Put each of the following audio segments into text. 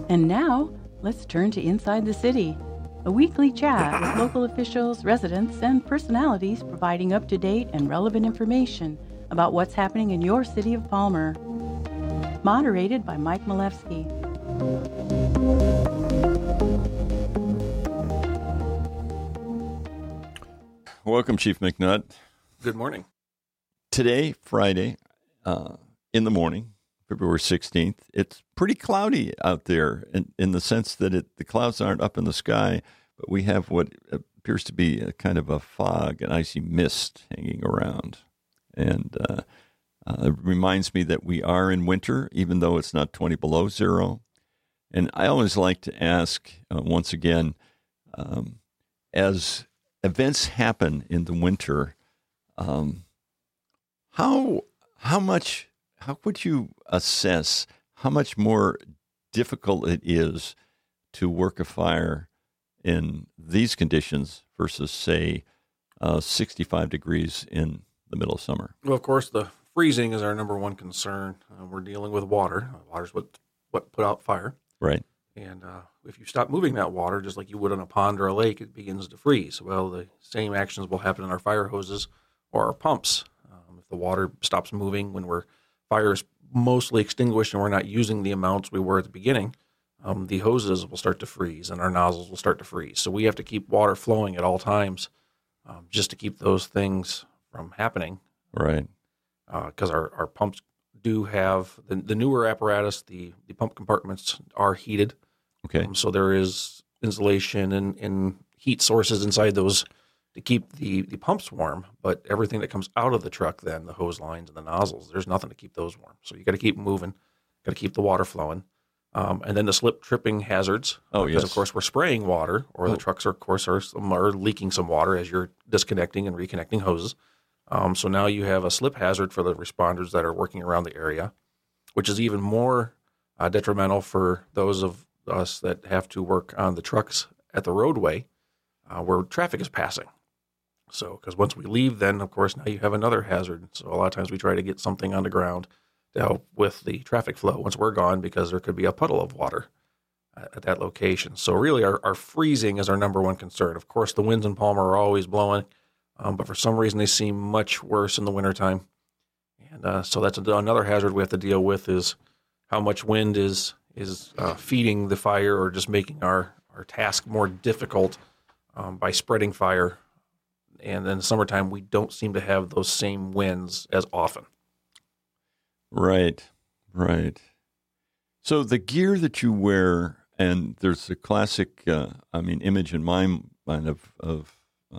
And now, let's turn to Inside the City, a weekly chat with local officials, residents, and personalities providing up-to-date and relevant information about what's happening in your city of Palmer. Moderated by Mike Malevsky. Welcome, Chief McNutt. Good morning. Today, Friday, in the morning, February 16th, it's pretty cloudy out there in the sense that the clouds aren't up in the sky, but we have what appears to be a kind of a fog, an icy mist hanging around. And it reminds me that we are in winter, even though it's not 20 below zero. And I always like to ask, once again, as events happen in the winter, how would you assess how much more difficult it is to work a fire in these conditions versus, say, 65 degrees in the middle of summer? Well, of course, the freezing is our number one concern. We're dealing with water. Water's what put out fire. Right. And if you stop moving that water, just like you would on a pond or a lake, it begins to freeze. Well, the same actions will happen in our fire hoses or our pumps. If the water stops moving when fire is mostly extinguished and we're not using the amounts we were at the beginning, the hoses will start to freeze and our nozzles will start to freeze. So we have to keep water flowing at all times just to keep those things from happening. Right. Because our pumps do have the newer apparatus, the pump compartments are heated. Okay. So there is insulation and heat sources inside those to keep the pumps warm, but everything that comes out of the truck, then the hose lines and the nozzles, there's nothing to keep those warm. So you got to keep moving, got to keep the water flowing. And then the slip tripping hazards. Oh, because yes. of course we're spraying water, or the trucks are, of course, are leaking some water as you're disconnecting and reconnecting hoses. So now you have a slip hazard for the responders that are working around the area, which is even more detrimental for those of us that have to work on the trucks at the roadway where traffic is passing. So, because once we leave, then, of course, now you have another hazard. So a lot of times we try to get something on the ground to help with the traffic flow once we're gone, because there could be a puddle of water at that location. So really our freezing is our number one concern. Of course, the winds in Palmer are always blowing, but for some reason they seem much worse in the wintertime. And so that's another hazard we have to deal with, is how much wind is feeding the fire or just making our task more difficult by spreading fire. And in the summertime, we don't seem to have those same winds as often. Right. So the gear that you wear, and there's a classic, image in my mind of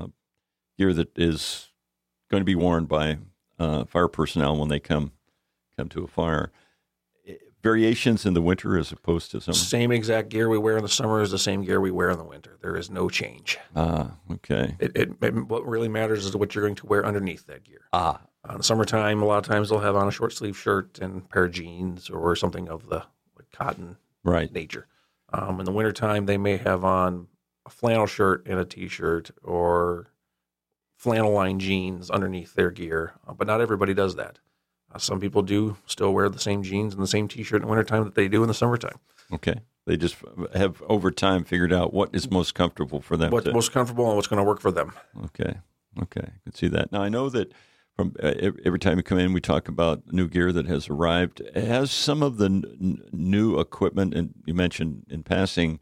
gear that is going to be worn by fire personnel when they come to a fire. Variations in the winter as opposed to summer? Same exact gear we wear in the summer is the same gear we wear in the winter. There is no change. Okay. What really matters is what you're going to wear underneath that gear. In the summertime, a lot of times they'll have on a short sleeve shirt and a pair of jeans or something of the cotton nature. In the wintertime, they may have on a flannel shirt and a T-shirt or flannel lined jeans underneath their gear, but not everybody does that. Some people do still wear the same jeans and the same T-shirt in the wintertime that they do in the summertime. Okay. They just have over time figured out what is most comfortable for them. What's most comfortable and what's going to work for them. Okay. I can see that. Now, I know that from every time you come in, we talk about new gear that has arrived. Has some of the new equipment, and you mentioned in passing,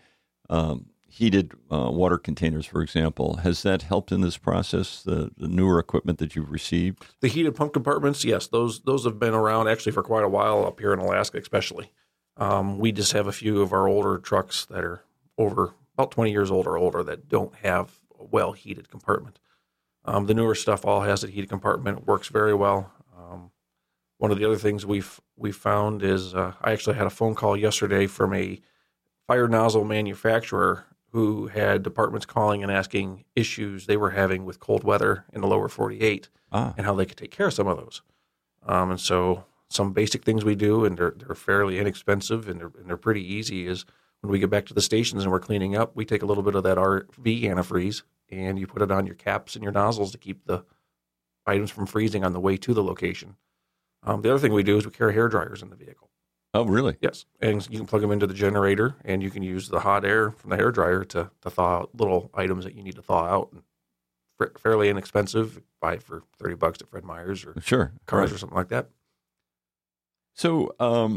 heated water containers, for example. Has that helped in this process, the newer equipment that you've received? The heated pump compartments, yes, those have been around actually for quite a while up here in Alaska especially. We just have a few of our older trucks that are over about 20 years old or older that don't have a well-heated compartment. The newer stuff all has a heated compartment. It works very well. One of the other things we've found is I actually had a phone call yesterday from a fire nozzle manufacturer who had departments calling and asking issues they were having with cold weather in the lower 48 and how they could take care of some of those. And so some basic things we do, and they're fairly inexpensive and they're pretty easy, is when we get back to the stations and we're cleaning up, we take a little bit of that RV antifreeze and you put it on your caps and your nozzles to keep the items from freezing on the way to the location. The other thing we do is we carry hair dryers in the vehicle. Oh, really? Yes, and you can plug them into the generator, and you can use the hot air from the hairdryer to thaw out little items that you need to thaw out. Fairly inexpensive. Buy it for $30 at Fred Meyer's or Sure. Cars Right. or something like that. So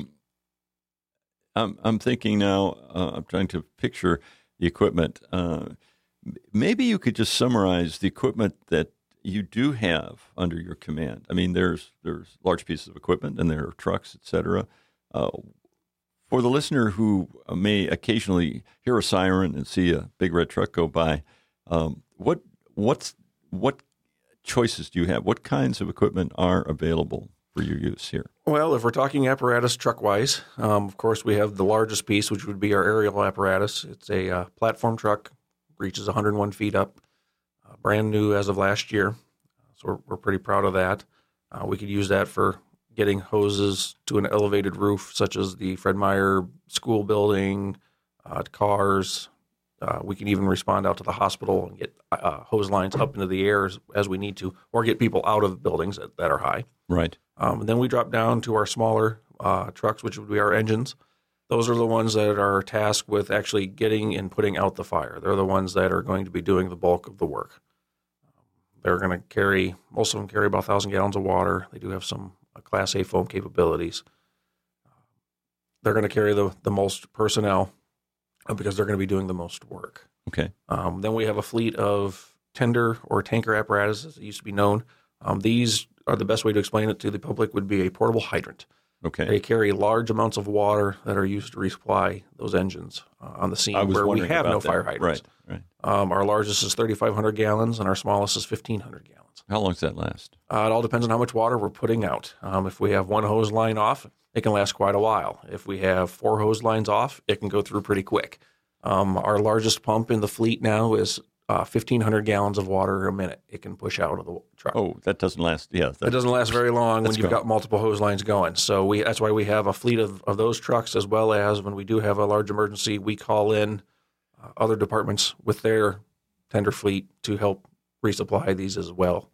I'm thinking now. I'm trying to picture the equipment. Maybe you could just summarize the equipment that you do have under your command. I mean, there's large pieces of equipment, and there are trucks, et cetera. For the listener who may occasionally hear a siren and see a big red truck go by, what choices do you have? What kinds of equipment are available for your use here? Well, if we're talking apparatus truck-wise, of course, we have the largest piece, which would be our aerial apparatus. It's a platform truck, reaches 101 feet up, brand new as of last year. So we're pretty proud of that. We could use that for getting hoses to an elevated roof, such as the Fred Meyer school building, cars. We can even respond out to the hospital and get hose lines up into the air as we need to, or get people out of buildings that are high. Right. And then we drop down to our smaller trucks, which would be our engines. Those are the ones that are tasked with actually getting and putting out the fire. They're the ones that are going to be doing the bulk of the work. They're going to carry, most of them carry about 1,000 gallons of water. They do have some Class A foam capabilities. They're going to carry the most personnel because they're going to be doing the most work. Okay. Then we have a fleet of tender or tanker apparatus, as it used to be known. These are the best way to explain it to the public would be a portable hydrant. Okay. They carry large amounts of water that are used to resupply those engines on the scene where we have no fire hydrants. Right. Our largest is 3,500 gallons, and our smallest is 1,500 gallons. How long does that last? It all depends on how much water we're putting out. If we have one hose line off, it can last quite a while. If we have 4 hose lines off, it can go through pretty quick. Our largest pump in the fleet now is 1,500 gallons of water a minute. It can push out of the truck. Oh, that doesn't last. Yeah, It doesn't last very long when you've got multiple hose lines going. So that's why we have a fleet of those trucks, as well as when we do have a large emergency, we call in other departments with their tender fleet to help resupply these as well.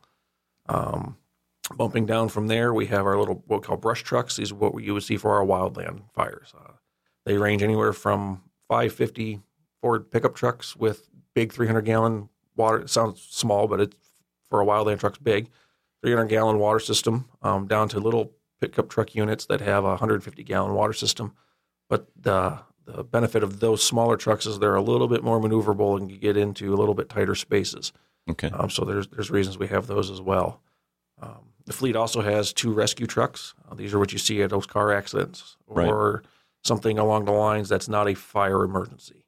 Bumping down from there, we have our little what we call brush trucks. These are what you would see for our wildland fires. They range anywhere from 550 Ford pickup trucks with big 300-gallon water. It sounds small, but it's for a wildland truck's big. 300-gallon water system down to little pickup truck units that have a 150-gallon water system. But the benefit of those smaller trucks is they're a little bit more maneuverable and you get into a little bit tighter spaces. Okay. So there's reasons we have those as well. The fleet also has 2 rescue trucks. These are what you see at those car accidents or something along the lines that's not a fire emergency.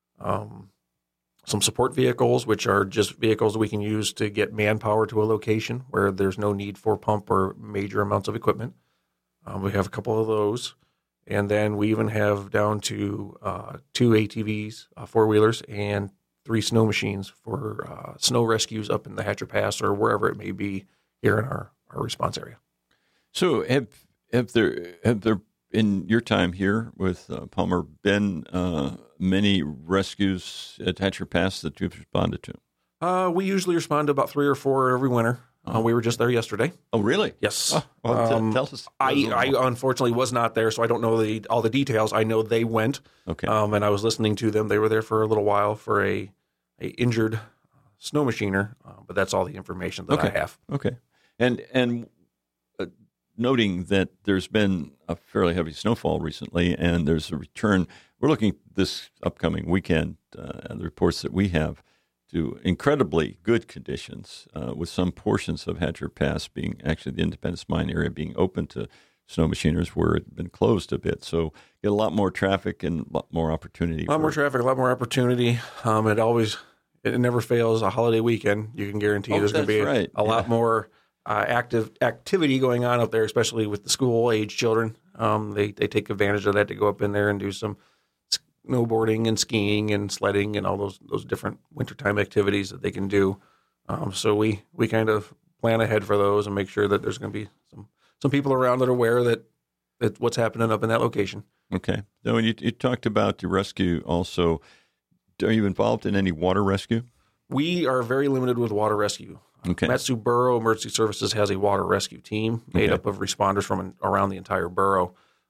Some support vehicles, which are just vehicles we can use to get manpower to a location where there's no need for pump or major amounts of equipment. We have a couple of those. And then we even have down to 2 ATVs, 4-wheelers, and 3 snow machines for snow rescues up in the Hatcher Pass or wherever it may be here in our response area. So have there in your time here with Palmer been many rescues at Hatcher Pass that you've responded to? We usually respond to about 3 or 4 every winter. We were just there yesterday. Oh, really? Yes. Oh, well, tell us. I unfortunately was not there, so I don't know all the details. I know they went. Okay. And I was listening to them. They were there for a little while for a injured snow machiner, but that's all the information that I have. Okay. And noting that there's been a fairly heavy snowfall recently, and there's a return. We're looking this upcoming weekend, the reports that we have, to incredibly good conditions, with some portions of Hatcher Pass being actually the Independence Mine area being open to snow machiners where it had been closed a bit. So get a lot more traffic and a lot more opportunity. A lot more traffic, a lot more opportunity. It never fails. A holiday weekend, you can guarantee there's going to be a lot more activity going on up there, especially with the school-age children. They take advantage of that to go up in there and do some snowboarding and skiing and sledding and all those different wintertime activities that they can do. So we kind of plan ahead for those and make sure that there's going to be some people around that are aware that what's happening up in that location. Okay. So when you talked about the rescue also, are you involved in any water rescue? We are very limited with water rescue. Okay. Matsu Borough Emergency Services has a water rescue team made up of responders from around the entire borough.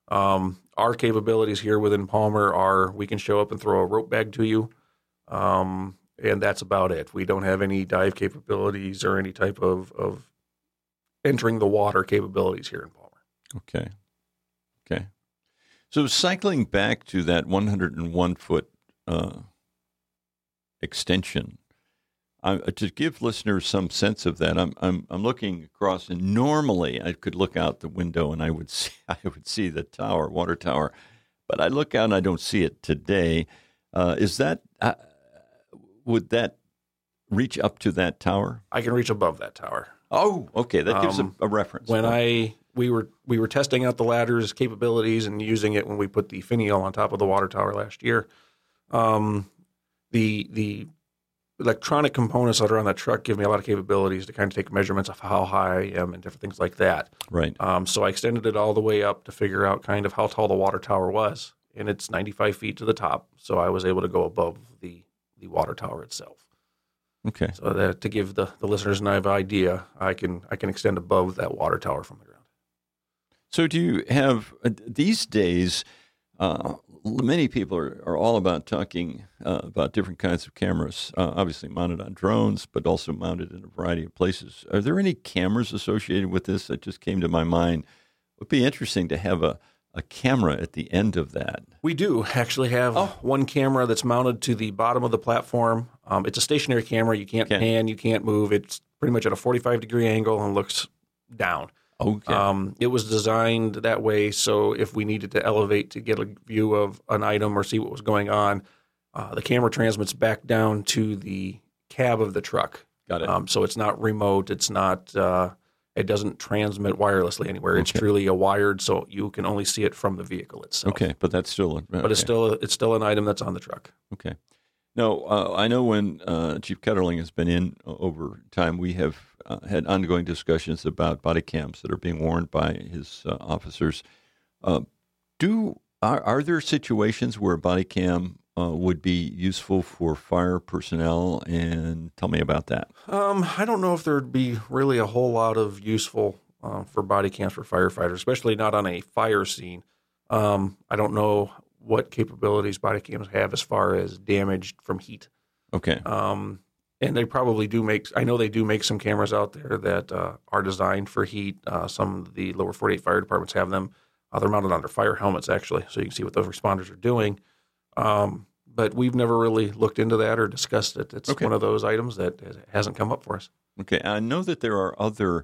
Our capabilities here within Palmer are we can show up and throw a rope bag to you, and that's about it. We don't have any dive capabilities or any type of entering the water capabilities here in Palmer. Okay. So cycling back to that 101-foot extension, to give listeners some sense of that, I'm looking across, and normally I could look out the window and I would see the tower, water tower, but I look out and I don't see it today. Is that would that reach up to that tower? I can reach above that tower. Oh, okay. That gives a reference. When we were testing out the ladder's capabilities and using it when we put the finial on top of the water tower last year. The electronic components that are on that truck give me a lot of capabilities to kind of take measurements of how high I am and different things like that. Right. So I extended it all the way up to figure out kind of how tall the water tower was, and it's 95 feet to the top. So I was able to go above the water tower itself. Okay. So that to give the listeners an idea, I can extend above that water tower from the ground. So do you have these days? Many people are all about talking about different kinds of cameras, obviously mounted on drones, but also mounted in a variety of places. Are there any cameras associated with this that just came to my mind? It would be interesting to have a camera at the end of that. We do actually have one camera that's mounted to the bottom of the platform. It's a stationary camera. You can't pan, you can't move. It's pretty much at a 45-degree angle and looks down. Okay. It was designed that way so if we needed to elevate to get a view of an item or see what was going on, the camera transmits back down to the cab of the truck. Got it. So it's not remote. It's not. It doesn't transmit wirelessly anywhere. Okay. It's truly a wired, so you can only see it from the vehicle itself. Okay, but that's still. But it's still an item that's on the truck. Okay. No, I know when Chief Ketterling has been in over time, we have had ongoing discussions about body cams that are being worn by his officers. Are there situations where a body cam would be useful for fire personnel? And tell me about that. I don't know if there'd be really a whole lot of useful for body cams for firefighters, especially not on a fire scene. I don't know what capabilities body cams have as far as damage from heat. Okay. And they probably do I know they do make some cameras out there that are designed for heat. Some of the lower 48 fire departments have them. They're mounted on their fire helmets, actually, so you can see what those responders are doing. But we've never really looked into that or discussed it. It's one of those items that hasn't come up for us. Okay. I know that there are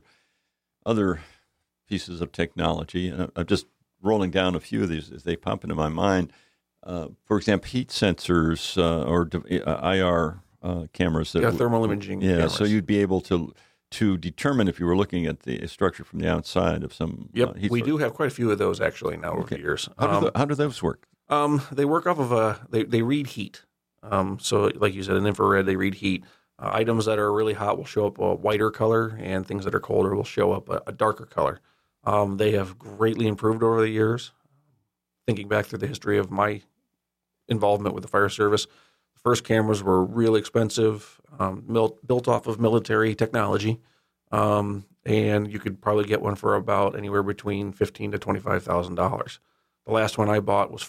other pieces of technology, and I'm just rolling down a few of these as they pop into my mind. For example, heat sensors or IR cameras. Thermal imaging cameras. So you'd be able to determine if you were looking at the structure from the outside of some heat we source. do have quite a few of those actually now over the years. How do those work? They work off of they read heat. So like you said, in infrared, they read heat. Items that are really hot will show up a whiter color, and things that are colder will show up a darker color. They have greatly improved over the years. Thinking back through the history of my involvement with the fire service, the first cameras were really expensive, built off of military technology, and you could probably get one for about anywhere between $15,000 to $25,000. The last one I bought was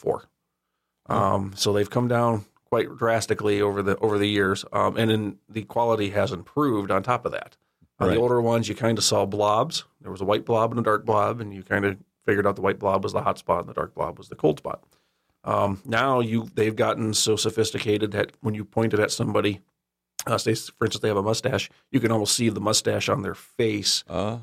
$4,000. So they've come down quite drastically over the years, and then the quality has improved on top of that. The older ones, you kind of saw blobs. There was a white blob and a dark blob, and you kind of figured out the white blob was the hot spot and the dark blob was the cold spot. Now they've gotten so sophisticated that when you point it at somebody, say for instance they have a mustache, you can almost see the mustache on their face.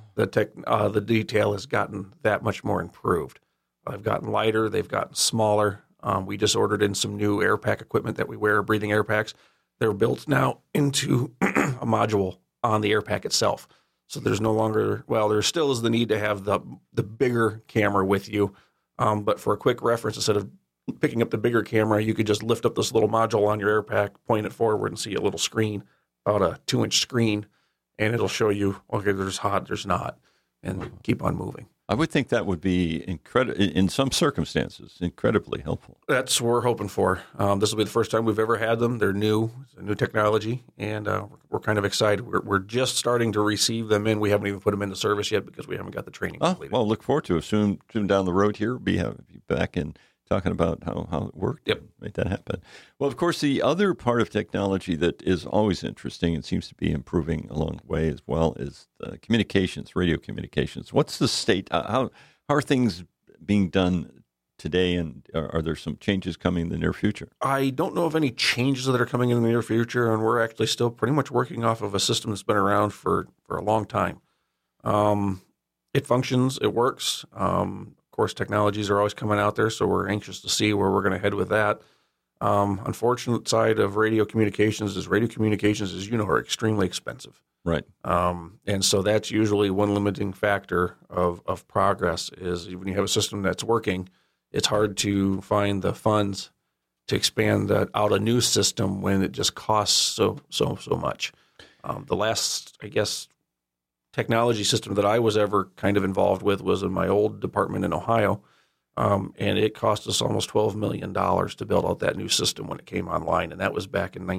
The detail has gotten that much more improved. They've gotten lighter. They've gotten smaller. We just ordered in some new air pack equipment that we wear, breathing air packs. They're built now into a module on the air pack itself. So there's no longer, there still is the need to have the bigger camera with you. But for a quick reference, instead of picking up the bigger camera, you could just lift up this little module on your air pack, point it forward, and see a little screen, about a 2-inch screen, and it'll show you, okay, there's hot, there's not, and keep on moving. I would think that would be in some circumstances, incredibly helpful. That's what we're hoping for. This will be the first time we've ever had them. They're new, it's a new technology, and we're kind of excited. We're just starting to receive them in. We haven't even put them into service yet because we haven't got the training completed. Well, look forward to it. Soon down the road here, be back in talking about how it worked. Yep. Make that happen. Well, of course, the other part of technology that is always interesting and seems to be improving along the way as well is communications, radio communications. What's the state? How are things being done today, and are there some changes coming in the near future? I don't know of any changes that are coming in the near future, and we're actually still pretty much working off of a system that's been around for a long time. It functions. It works. Of course, technologies are always coming out there, so we're anxious to see where we're going to head with that. Unfortunate side of radio communications, as you know, are extremely expensive. Right. And so that's usually one limiting factor of progress is when you have a system that's working, it's hard to find the funds to expand out a new system when it just costs so much. The last, I guess, technology system that I was ever kind of involved with was in my old department in Ohio, and it cost us almost $12 million to build out that new system when it came online, and that was back in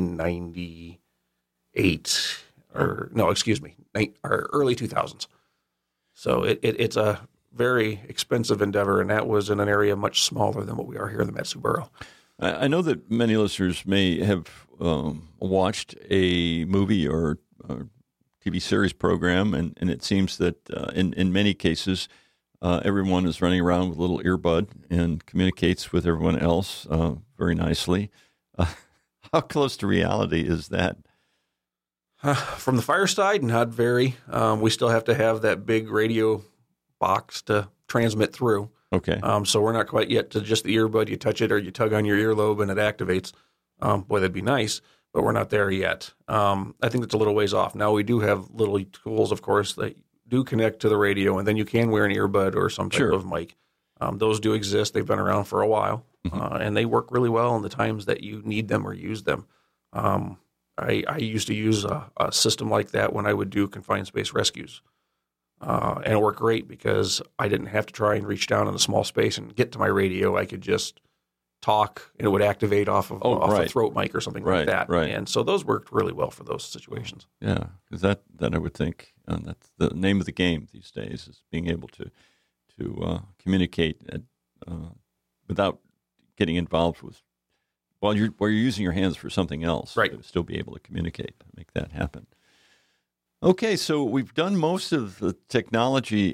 1998, or early 2000s. So it's a very expensive endeavor, and that was in an area much smaller than what we are here in the Mat-Su Borough. I know that many listeners may have watched a movie or TV series program, and it seems that in many cases, everyone is running around with a little earbud and communicates with everyone else very nicely. How close to reality is that? From the fireside, not very. We still have to have that big radio box to transmit through. Okay. So we're not quite yet to just the earbud. You touch it or you tug on your earlobe and it activates. Boy, that'd be nice. But we're not there yet. I think it's a little ways off. Now we do have little tools, of course, that do connect to the radio, and then you can wear an earbud or some type of mic. Those do exist. They've been around for a while, and they work really well in the times that you need them or use them. I used to use a system like that when I would do confined space rescues, and it worked great because I didn't have to try and reach down in a small space and get to my radio. I could just talk, and it would activate off a throat mic or something like that. Right. And so those worked really well for those situations. Yeah, because that I would think that's the name of the game these days is being able to communicate without getting involved with while you're using your hands for something else. Right. To still be able to communicate, make that happen. Okay, so we've done most of the technology.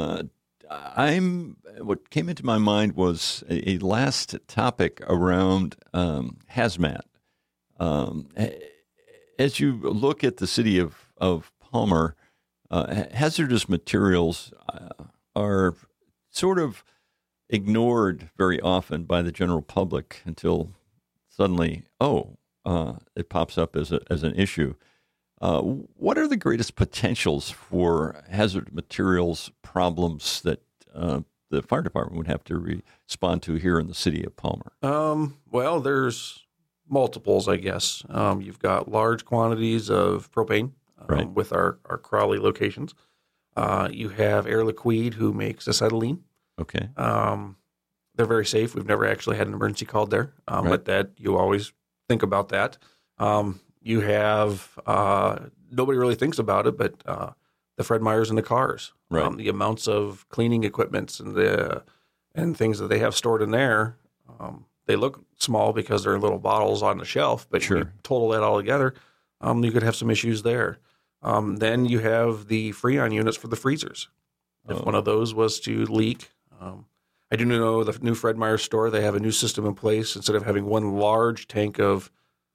What came into my mind was a last topic around hazmat. As you look at the city of Palmer, hazardous materials are sort of ignored very often by the general public until suddenly, it pops up as an issue. What are the greatest potentials for hazard materials problems that the fire department would have to respond to here in the city of Palmer? Well, there's multiples, I guess. You've got large quantities of propane with our Crowley locations. You have Air Liquide, who makes acetylene. Okay. They're very safe. We've never actually had an emergency called there, but that you always think about that. You have nobody really thinks about it, but the Fred Meyers in the cars, the amounts of cleaning equipments and things that they have stored in there. They look small because they're little bottles on the shelf, but you total that all together, you could have some issues there. Then you have the Freon units for the freezers. If one of those was to leak, I do know the new Fred Meyer store, they have a new system in place. Instead of having one large tank of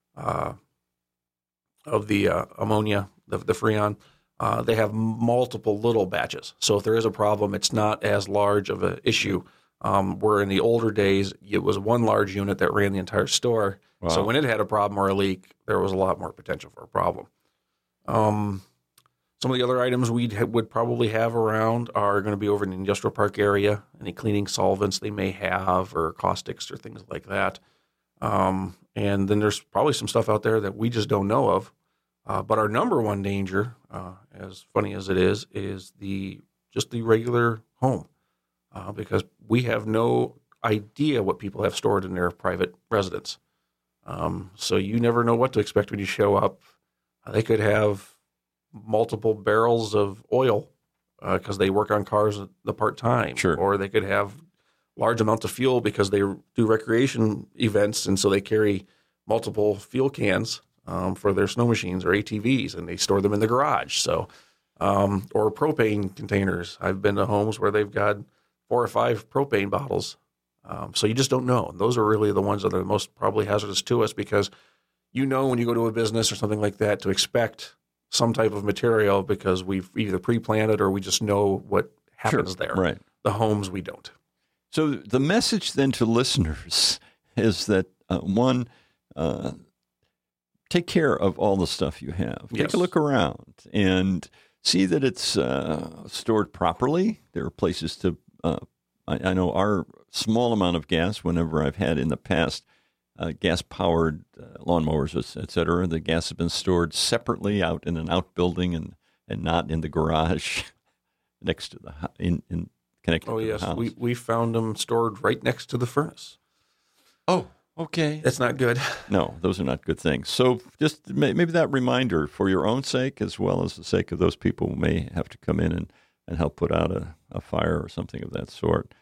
the ammonia, the Freon, they have multiple little batches. So if there is a problem, it's not as large of an issue. Where in the older days, it was one large unit that ran the entire store. Wow. So when it had a problem or a leak, there was a lot more potential for a problem. Some of the other items we would probably have around are going to be over in the industrial park area, any cleaning solvents they may have or caustics or things like that. And then there's probably some stuff out there that we just don't know of. But our number one danger, as funny as it is the regular home because we have no idea what people have stored in their private residence. So you never know what to expect when you show up. They could have multiple barrels of oil because they work on cars the part-time. Sure. Or they could have large amounts of fuel because they do recreation events, and so they carry multiple fuel cans for their snow machines or ATVs, and they store them in the garage. So, or propane containers. I've been to homes where they've got 4 or 5 propane bottles. So you just don't know. And those are really the ones that are most probably hazardous to us because you know when you go to a business or something like that to expect some type of material because we've either pre-planned it or we just know what happens there. Right. The homes, we don't. So the message then to listeners is that, one, take care of all the stuff you have. Yes. Take a look around and see that it's stored properly. There are places to, I know our small amount of gas, whenever I've had in the past gas-powered lawnmowers, et cetera, the gas has been stored separately out in an outbuilding and not in the garage next to the connected to the house. Oh, yes. We found them stored right next to the furnace. Oh, okay. That's not good. No, those are not good things. So just maybe that reminder for your own sake as well as the sake of those people who may have to come in and help put out a fire or something of that sort.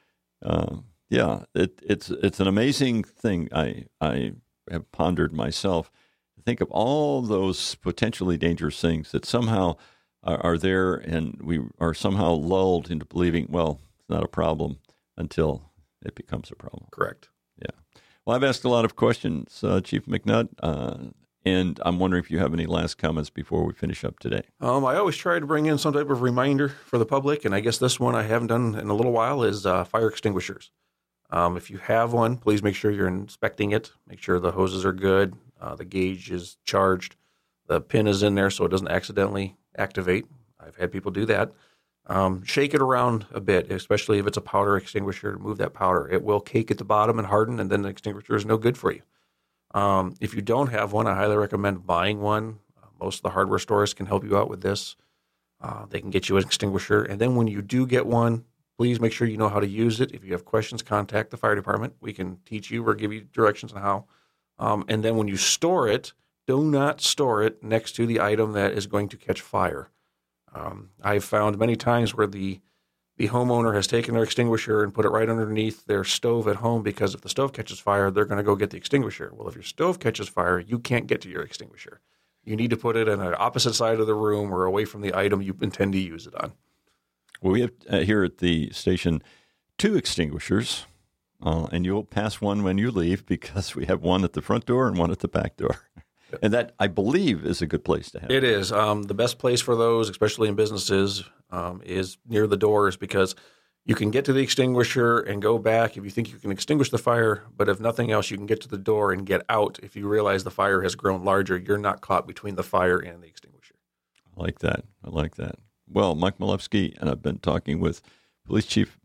It's an amazing thing. I have pondered myself to think of all those potentially dangerous things that somehow are there, and we are somehow lulled into believing, well, it's not a problem until it becomes a problem. Correct. Yeah. Well, I've asked a lot of questions, Chief McNutt, and I'm wondering if you have any last comments before we finish up today. I always try to bring in some type of reminder for the public, and I guess this one I haven't done in a little while is fire extinguishers. If you have one, please make sure you're inspecting it. Make sure the hoses are good, the gauge is charged, the pin is in there so it doesn't accidentally activate. I've had people do that. Shake it around a bit, especially if it's a powder extinguisher. Move that powder. It will cake at the bottom and harden, and then the extinguisher is no good for you. If you don't have one, I highly recommend buying one. Most of the hardware stores can help you out with this. They can get you an extinguisher. And then when you do get one, please make sure you know how to use it. If you have questions, contact the fire department. We can teach you or give you directions on how. And then when you store it, do not store it next to the item that is going to catch fire. I've found many times where the homeowner has taken their extinguisher and put it right underneath their stove at home because if the stove catches fire, they're going to go get the extinguisher. Well, if your stove catches fire, you can't get to your extinguisher. You need to put it on the opposite side of the room or away from the item you intend to use it on. Well, we have here at the station 2 extinguishers, and you'll pass one when you leave because we have one at the front door and one at the back door. And that, I believe, is a good place to have. It is. The best place for those, especially in businesses, is near the doors because you can get to the extinguisher and go back if you think you can extinguish the fire. But if nothing else, you can get to the door and get out if you realize the fire has grown larger. You're not caught between the fire and the extinguisher. I like that. Well, Mike Milewski, and I've been talking with Fire Chief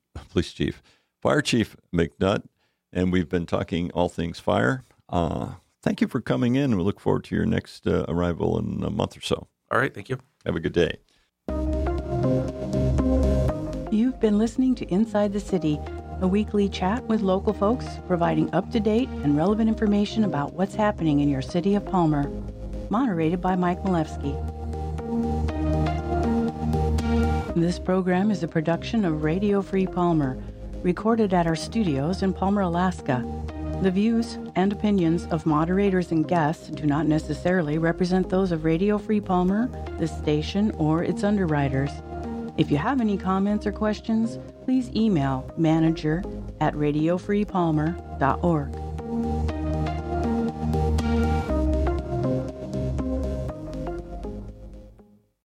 McNutt, and we've been talking all things fire. Thank you for coming in, and we look forward to your next arrival in a month or so. All right, thank you. Have a good day. You've been listening to Inside the City, a weekly chat with local folks providing up-to-date and relevant information about what's happening in your city of Palmer. Moderated by Mike Milewski. This program is a production of Radio Free Palmer, recorded at our studios in Palmer, Alaska. The views and opinions of moderators and guests do not necessarily represent those of Radio Free Palmer, the station, or its underwriters. If you have any comments or questions, please email manager@radiofreepalmer.org.